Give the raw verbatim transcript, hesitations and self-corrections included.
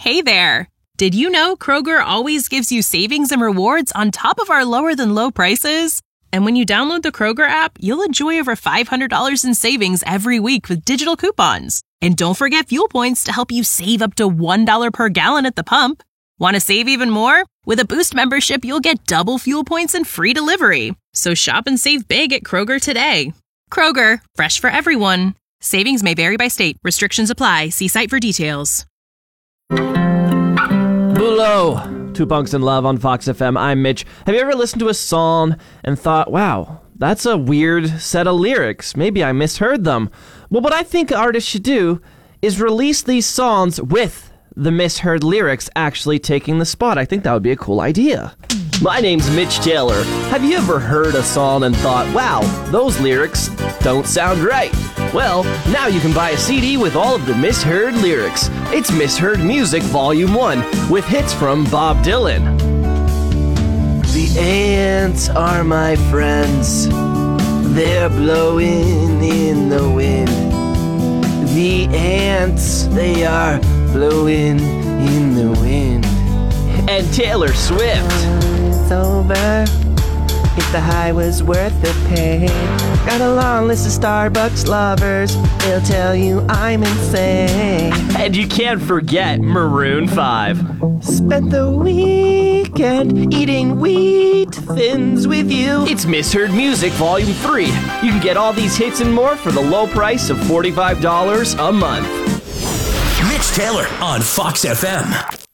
Hey there! Did you know Kroger always gives you savings and rewards on top of our lower-than-low prices? And when you download the Kroger app, you'll enjoy over five hundred dollars in savings every week with digital coupons. And don't forget fuel points to help you save up to one dollar per gallon at the pump. Want to save even more? With a Boost membership, you'll get double fuel points and free delivery. So shop and save big at Kroger today. Kroger, fresh for everyone. Savings may vary by state. Restrictions apply. See site for details. Hello, Two Punks in Love on Fox F M. I'm Mitch. Have you ever listened to a song and thought, wow, that's a weird set of lyrics. Maybe I misheard them. Well, what I think artists should do is release these songs with the misheard lyrics actually taking the spot. I think that would be a cool idea. My name's Mitch Taylor. Have you ever heard a song and thought, wow, those lyrics don't sound right? Well, now you can buy a C D with all of the misheard lyrics. It's Misheard Music Volume one with hits from Bob Dylan. The ants are my friends. They're blowing in the wind. The ants, they are blowing in the wind. And Taylor Swift. It's over. If the high was worth the pain. Got a long list of Starbucks lovers. They'll tell you I'm insane. And you can't forget Maroon five. Spent the weekend eating wheat thins with you. It's Misheard Music Volume three. You can get all these hits and more for the low price of forty-five dollars a month. Mitch Taylor on Fox F M.